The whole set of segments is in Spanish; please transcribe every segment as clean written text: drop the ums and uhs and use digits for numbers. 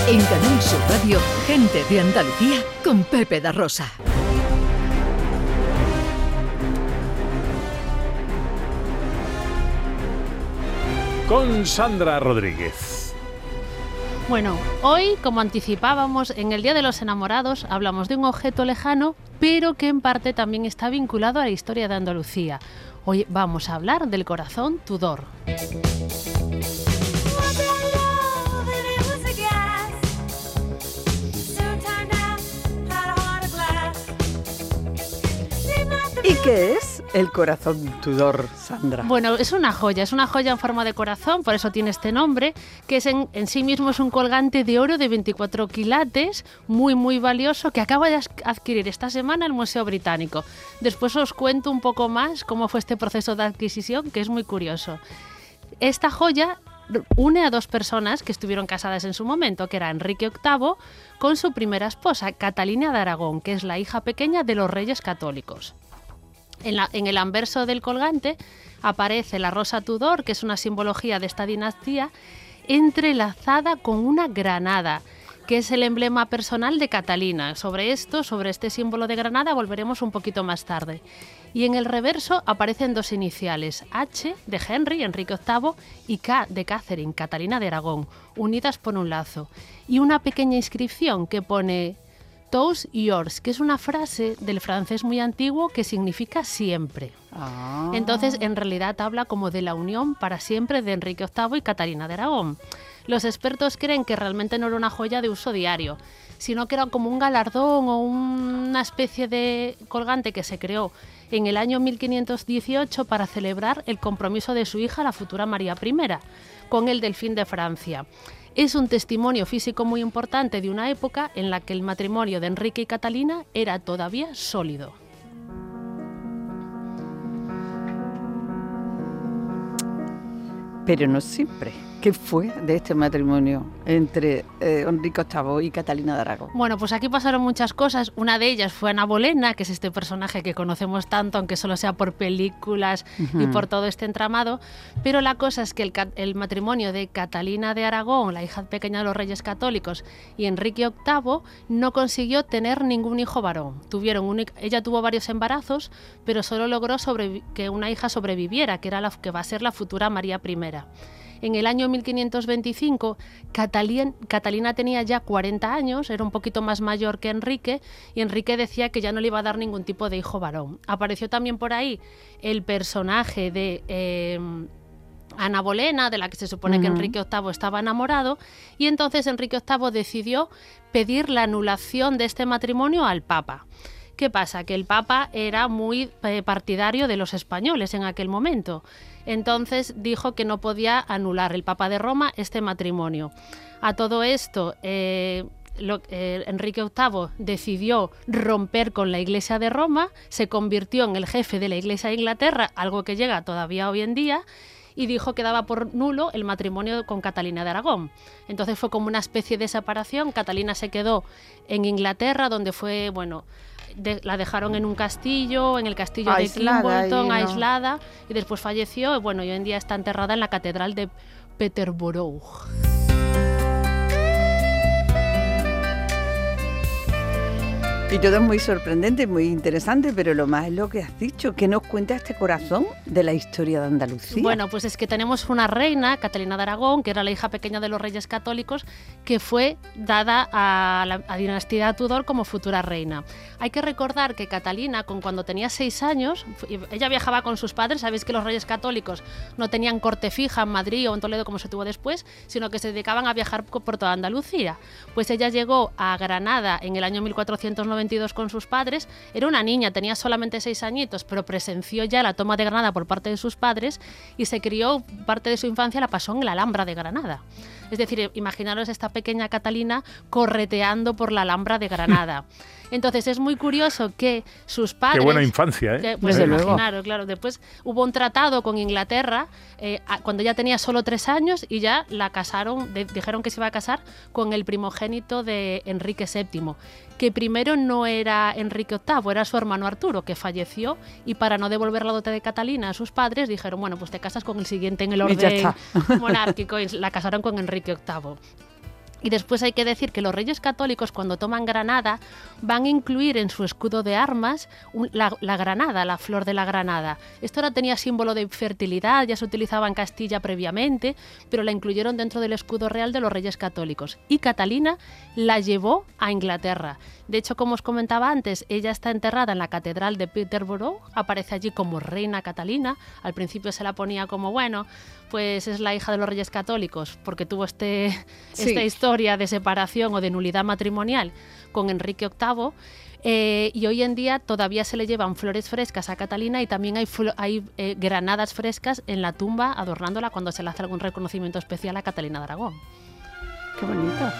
En Canal Sur Radio, Gente de Andalucía con Pepe da Rosa. Con Sandra Rodríguez. Bueno, hoy, como anticipábamos, en el Día de los Enamorados hablamos de un objeto lejano, pero que en parte también está vinculado a la historia de Andalucía. Hoy vamos a hablar del corazón Tudor. ¿Y qué es el corazón Tudor, Sandra? Bueno, es una joya en forma de corazón, por eso tiene este nombre, que es en sí mismo es un colgante de oro de 24 quilates, muy valioso, que acaba de adquirir esta semana el Museo Británico. Después os cuento un poco más cómo fue este proceso de adquisición, que es muy curioso. Esta joya une a dos personas que estuvieron casadas en su momento, que era Enrique VIII con su primera esposa, Catalina de Aragón, que es la hija pequeña de los reyes católicos. En el anverso del colgante aparece la rosa Tudor, que es una simbología de esta dinastía, entrelazada con una granada, que es el emblema personal de Catalina. Sobre este símbolo de granada, volveremos un poquito más tarde. Y en el reverso aparecen dos iniciales, H de Henry, Enrique VIII, y K de Catherine, Catalina de Aragón, unidas por un lazo. Y una pequeña inscripción que pone tous yours, que es una frase del francés muy antiguo que significa siempre. Entonces, en realidad habla como de la unión para siempre de Enrique VIII y Catalina de Aragón. Los expertos creen que realmente no era una joya de uso diario, sino que era como un galardón o una especie de colgante que se creó en el año 1518 para celebrar el compromiso de su hija, la futura María I, con el delfín de Francia. Es un testimonio físico muy importante de una época en la que el matrimonio de Enrique y Catalina era todavía sólido. Pero no siempre. ¿Qué fue de este matrimonio entre Enrique VIII y Catalina de Aragón? Bueno, pues aquí pasaron muchas cosas. Una de ellas fue Ana Bolena, que es este personaje que conocemos tanto, aunque solo sea por películas y por todo este entramado. Pero la cosa es que el matrimonio de Catalina de Aragón, la hija pequeña de los reyes católicos, y Enrique VIII no consiguió tener ningún hijo varón. Ella tuvo varios embarazos, pero solo logró que una hija sobreviviera, que era que va a ser la futura María I. En el año 1525, Catalina tenía ya 40 años, era un poquito más mayor que Enrique, y Enrique decía que ya no le iba a dar ningún tipo de hijo varón. Apareció también por ahí el personaje de Ana Bolena, de la que se supone que Enrique VIII estaba enamorado, y entonces Enrique VIII decidió pedir la anulación de este matrimonio al Papa. ¿Qué pasa? Que el Papa era muy partidario de los españoles en aquel momento. Entonces dijo que no podía anular el Papa de Roma este matrimonio. A todo esto, Enrique VIII decidió romper con la Iglesia de Roma, se convirtió en el jefe de la Iglesia de Inglaterra, algo que llega todavía hoy en día, y dijo que daba por nulo el matrimonio con Catalina de Aragón. Entonces fue como una especie de separación. Catalina se quedó en Inglaterra, donde fue, la dejaron en un castillo, en el castillo de Kimbolton, aislada, y después falleció, y hoy en día está enterrada en la catedral de Peterborough. Y todo es muy sorprendente, muy interesante, pero lo más es lo que has dicho. ¿Qué nos cuenta este corazón de la historia de Andalucía? Bueno, pues es que tenemos una reina, Catalina de Aragón, que era la hija pequeña de los reyes católicos, que fue dada a la dinastía Tudor como futura reina. Hay que recordar que Catalina, cuando tenía 6 años, ella viajaba con sus padres. Sabéis que los reyes católicos no tenían corte fija en Madrid o en Toledo como se tuvo después, sino que se dedicaban a viajar por toda Andalucía. Pues ella llegó a Granada en el año 1492 con sus padres. Era una niña, tenía solamente 6 añitos, pero presenció ya la toma de Granada por parte de sus padres y se crió, parte de su infancia la pasó en la Alhambra de Granada. Es decir, imaginaros esta pequeña Catalina correteando por la Alhambra de Granada. Entonces es muy curioso que sus padres... Qué buena infancia, ¿eh? Pues imaginaros, claro. Después hubo un tratado con Inglaterra cuando ella tenía solo 3 años y ya la casaron, dijeron que se iba a casar con el primogénito de Enrique VII, que primero no era Enrique VIII, era su hermano Arturo, que falleció, y para no devolver la dote de Catalina a sus padres dijeron, pues te casas con el siguiente en el orden monárquico, y la casaron con Enrique VIII. Y después hay que decir que los reyes católicos, cuando toman Granada, van a incluir en su escudo de armas la granada, la flor de la granada. Esto ahora tenía símbolo de fertilidad, ya se utilizaba en Castilla previamente, pero la incluyeron dentro del escudo real de los reyes católicos. Y Catalina la llevó a Inglaterra. De hecho, como os comentaba antes, ella está enterrada en la catedral de Peterborough, aparece allí como reina Catalina. Al principio se la ponía como, bueno, pues es la hija de los reyes católicos, porque tuvo esta historia de separación o de nulidad matrimonial con Enrique VIII. Y hoy en día todavía se le llevan flores frescas a Catalina y también hay granadas frescas en la tumba adornándola cuando se le hace algún reconocimiento especial a Catalina de Aragón. ¡Qué bonito!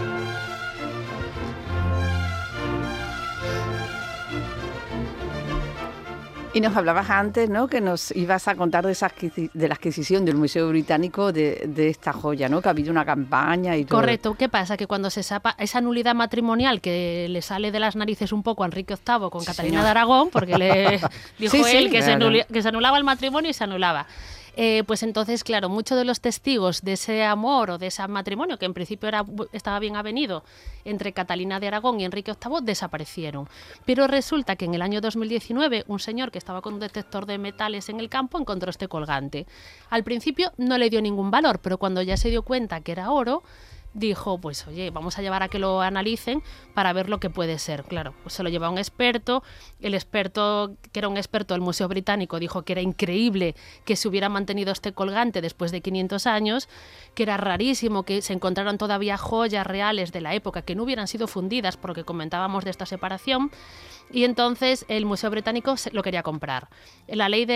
Y nos hablabas antes, ¿no?, que nos ibas a contar de la adquisición del Museo Británico de esta joya, ¿no?, que ha habido una campaña y todo. Correcto. ¿Qué pasa? Que cuando se sepa esa nulidad matrimonial que le sale de las narices un poco a Enrique VIII con Catalina de Aragón, porque le dijo él que se anulaba el matrimonio y se anulaba. Pues entonces, claro, muchos de los testigos de ese amor o de ese matrimonio, que en principio estaba bien avenido entre Catalina de Aragón y Enrique VIII, desaparecieron. Pero resulta que en el año 2019 un señor que estaba con un detector de metales en el campo encontró este colgante. Al principio no le dio ningún valor, pero cuando ya se dio cuenta que era oro, dijo, pues oye, vamos a llevar a que lo analicen para ver lo que puede ser. Claro, pues se lo lleva a un experto. El experto, que era un experto del Museo Británico, dijo que era increíble que se hubiera mantenido este colgante después de 500 años, que era rarísimo que se encontraran todavía joyas reales de la época que no hubieran sido fundidas, porque comentábamos de esta separación. Y entonces el Museo Británico lo quería comprar. La ley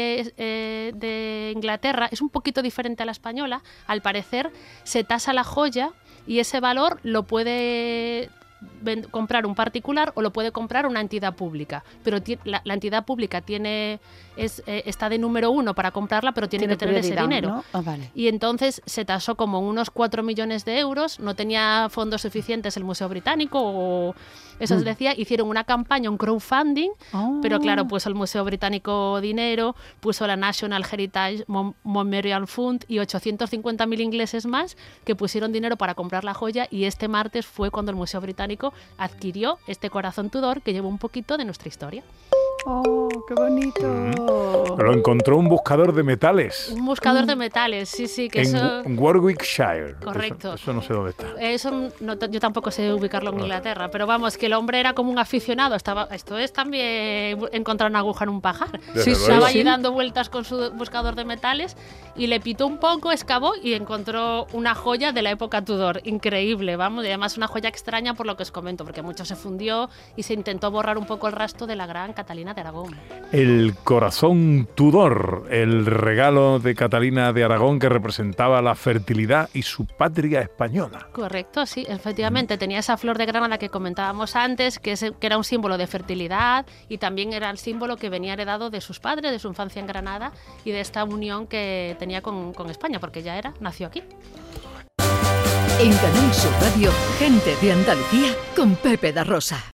de Inglaterra es un poquito diferente a la española. Al parecer se tasa la joya y ese valor lo puede comprar un particular o lo puede comprar una entidad pública, pero la entidad pública está de número 1 para comprarla, pero tiene que tener ese dinero, ¿no? Vale. Y entonces se tasó como unos 4 millones de euros, no tenía fondos suficientes el Museo Británico, o eso se decía, hicieron una campaña, un crowdfunding, pero claro, puso el Museo Británico dinero, puso la National Heritage Memorial Fund y 850.000 ingleses más que pusieron dinero para comprar la joya, y este martes fue cuando el Museo Británico adquirió este corazón Tudor que lleva un poquito de nuestra historia. ¡Oh, qué bonito! Lo encontró un buscador de metales. Un buscador de metales, sí, que en Warwickshire. Correcto. Eso no sé dónde está. Eso yo tampoco sé ubicarlo en Inglaterra, pero vamos, que el hombre era como un aficionado. Esto es también encontrar una aguja en un pajar. Estaba allí dando vueltas con su buscador de metales y le pitó un poco, excavó y encontró una joya de la época Tudor. Increíble, vamos, y además una joya extraña por lo que os comento, porque mucho se fundió y se intentó borrar un poco el rastro de la gran Catalina de Aragón. El corazón Tudor, el regalo de Catalina de Aragón que representaba la fertilidad y su patria española. Correcto, sí, efectivamente. Tenía esa flor de granada que comentábamos antes, que era un símbolo de fertilidad, y también era el símbolo que venía heredado de sus padres, de su infancia en Granada y de esta unión que tenía con España, porque ya nació aquí. En Canal Sur Radio, Gente de Andalucía con Pepe da Rosa.